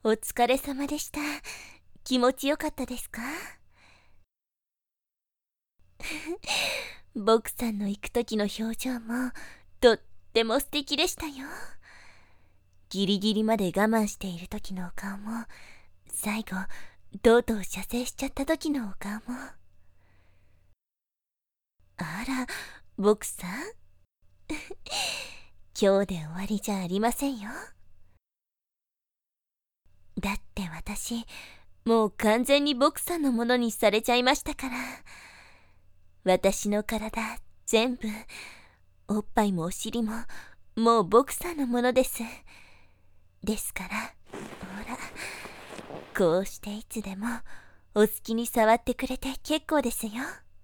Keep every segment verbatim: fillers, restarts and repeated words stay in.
お疲れ様でした。気持ちよかったですか？ボクさんの行く時の表情もとっても素敵でしたよ。ギリギリまで我慢している時のお顔も、最後とうとう射精しちゃった時のお顔も。あら、ボクさん今日で終わりじゃありませんよ。だって私もう完全にボクさんのものにされちゃいましたから。私の体全部、おっぱいもお尻ももうボクさんのものです。ですから、ほら、こうしていつでもお好きに触ってくれて結構ですよ。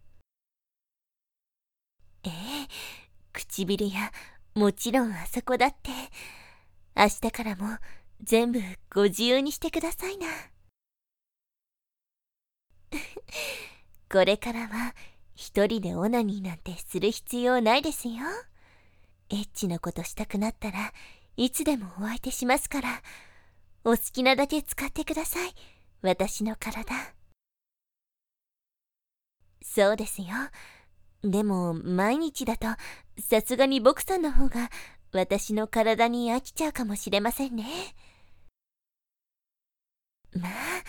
ええ、唇やもちろんあそこだって、明日からも全部ご自由にしてくださいな。これからは一人でオナニーなんてする必要ないですよ。エッチなことしたくなったらいつでもお相手しますから、お好きなだけ使ってください、私の体。そうですよ。でも毎日だとさすがにボクさんの方が私の体に飽きちゃうかもしれませんね。まあ、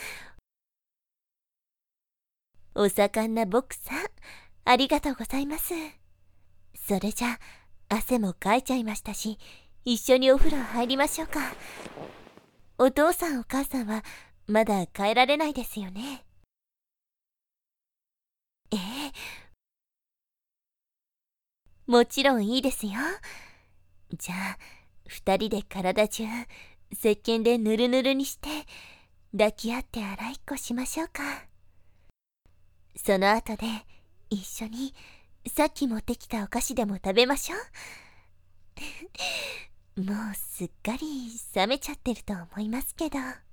お盛んなボクさん、ありがとうございます。それじゃ汗もかいちゃいましたし、一緒にお風呂入りましょうか。お父さんお母さんはまだ帰られないですよね。ええ、もちろんいいですよ。じゃあ二人で体中石鹸でぬるぬるにして抱き合って洗いっこしましょうか。その後で一緒にさっき持ってきたお菓子でも食べましょう。もうすっかり冷めちゃってると思いますけど。